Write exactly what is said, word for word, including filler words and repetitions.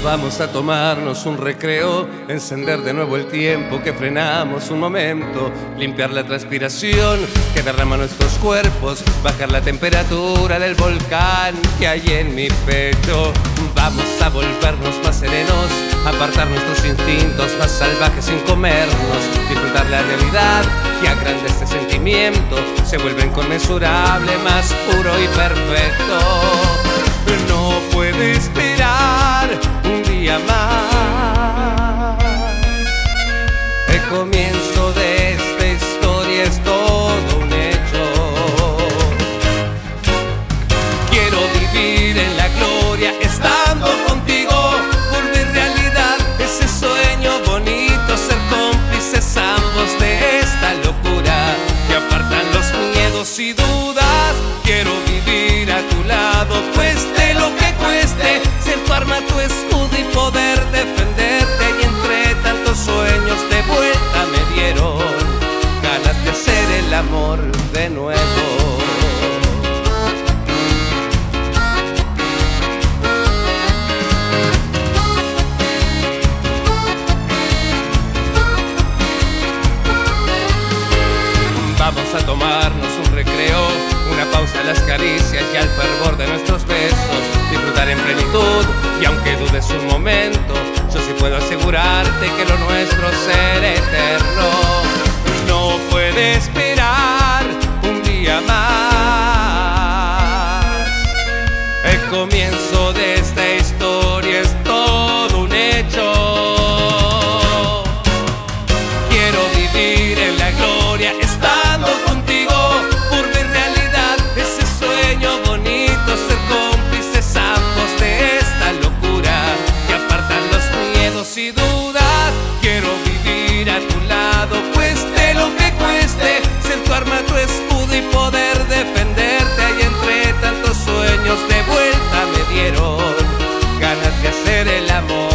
Vamos a tomarnos un recreo, encender de nuevo el tiempo que frenamos un momento, limpiar la transpiración que derrama nuestros cuerpos, bajar la temperatura del volcán que hay en mi pecho. Vamos a volvernos más serenos, apartar nuestros instintos más salvajes sin comernos, disfrutar la realidad que agranda este sentimiento, se vuelve inconmensurable, más puro y perfecto. No puede esperar un día más. El comienzo de esta historia es todo un hecho. Quiero vivir en la gloria estando contigo, volver realidad ese sueño bonito, ser cómplices ambos de esta locura que apartan los miedos y dudas. Quiero vivir a tu lado, cueste lo que cueste, ser tu arma, tu escudo y poder defenderte. Y entre tantos sueños de vuelta me dieron ganas de hacer el amor de nuevo. Vamos a tomarnos un recreo, una pausa a las caricias y al fervor de nuestros besos, disfrutar en plenitud y aunque dudes un momento, yo sí puedo asegurarte que lo nuestro será eterno. No puede esperar un día más. El comienzo de esta historia es todo un hecho. Quiero vivir en la gloria estando contigo, volver realidad ese sueño bonito, ser cómplices ambos de esta locura que apartan los miedos y dudas. Quiero vivir a tu lado, cueste lo que cueste, ser tu arma, tu escudo y poder defenderte. Y entre tantos sueños de vuelta me dieron ganas de hacer el amor.